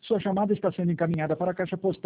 Sua chamada está sendo encaminhada para a caixa postal